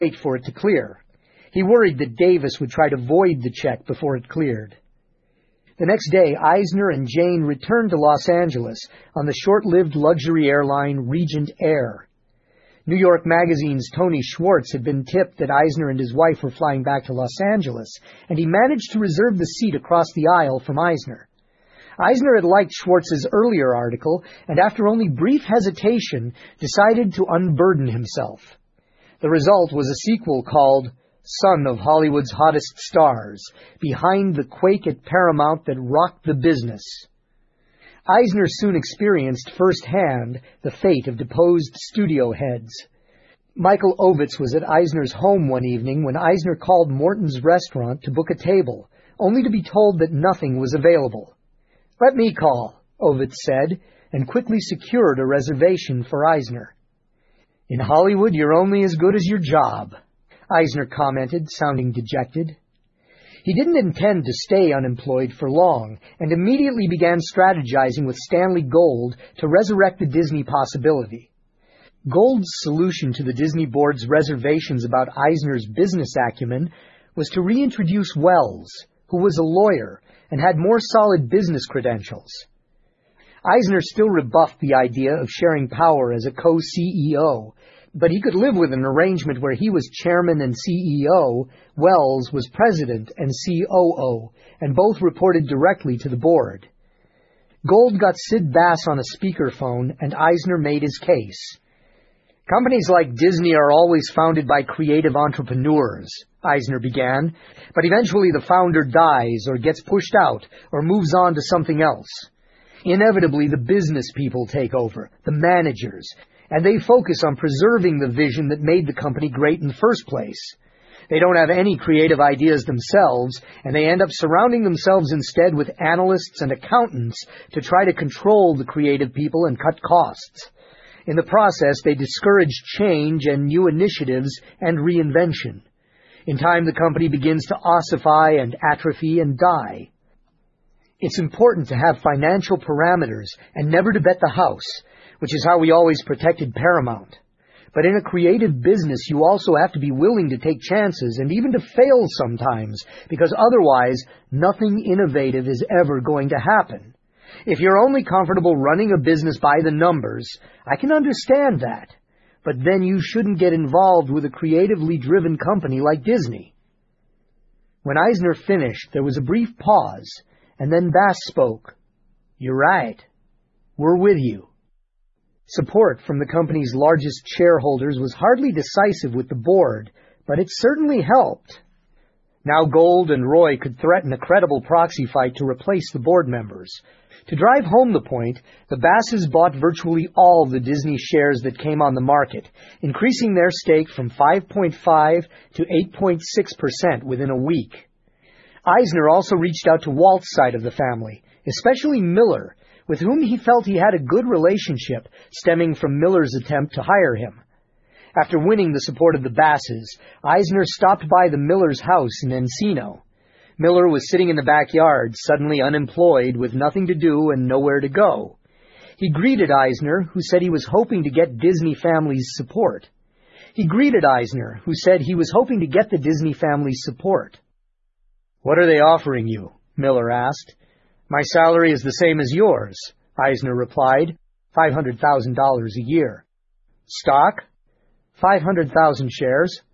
wait for it to clear. He worried that Davis would try to void the check before it cleared. The next day, Eisner and Jane returned to Los Angeles on the short-lived luxury airline Regent Air. New York Magazine's Tony Schwartz had been tipped that Eisner and his wife were flying back to Los Angeles, and he managed to reserve the seat across the aisle from Eisner. Eisner had liked Schwartz's earlier article, and after only brief hesitation, decided to unburden himself. The result was a sequel called Son of Hollywood's Hottest Stars, Behind the Quake at Paramount That Rocked the Business. Eisner soon experienced firsthand the fate of deposed studio heads. Michael Ovitz was at Eisner's home one evening when Eisner called Morton's restaurant to book a table, only to be told that nothing was available. "Let me call," Ovitz said, and quickly secured a reservation for Eisner. "In Hollywood, you're only as good as your job," Eisner commented, sounding dejected. He didn't intend to stay unemployed for long, and immediately began strategizing with Stanley Gold to resurrect the Disney possibility. Gold's solution to the Disney board's reservations about Eisner's business acumen was to reintroduce Wells, who was a lawyer and had more solid business credentials. Eisner still rebuffed the idea of sharing power as a co-CEO, but he could live with an arrangement where he was chairman and CEO, Wells was president and COO, and both reported directly to the board. Gold got Sid Bass on a speakerphone, and Eisner made his case. "Companies like Disney are always founded by creative entrepreneurs," Eisner began, "but eventually the founder dies or gets pushed out or moves on to something else. Inevitably, the business people take over, the managers, and they focus on preserving the vision that made the company great in the first place. They don't have any creative ideas themselves, and they end up surrounding themselves instead with analysts and accountants to try to control the creative people and cut costs. In the process, they discourage change and new initiatives and reinvention. In time, the company begins to ossify and atrophy and die. It's important to have financial parameters and never to bet the house, which is how we always protected Paramount. But in a creative business, you also have to be willing to take chances and even to fail sometimes, because otherwise, nothing innovative is ever going to happen. If you're only comfortable running a business by the numbers, I can understand that. But then you shouldn't get involved with a creatively driven company like Disney." When Eisner finished, there was a brief pause, and then Bass spoke. "You're right. We're with you." Support from the company's largest shareholders was hardly decisive with the board, but it certainly helped. Now Gold and Roy could threaten a credible proxy fight to replace the board members. To drive home the point, the Basses bought virtually all the Disney shares that came on the market, increasing their stake from 5.5 to 8.6% within a week. Eisner also reached out to Walt's side of the family, especially Miller, with whom he felt he had a good relationship stemming from Miller's attempt to hire him. After winning the support of the Basses, Eisner stopped by the Millers' house in Encino. Miller was sitting in the backyard, suddenly unemployed, with nothing to do and nowhere to go. He greeted Eisner, who said he was hoping to get Disney family's support. "What are they offering you?" Miller asked. "My salary is the same as yours," Eisner replied, $500,000 a year. "Stock?" 500,000 shares.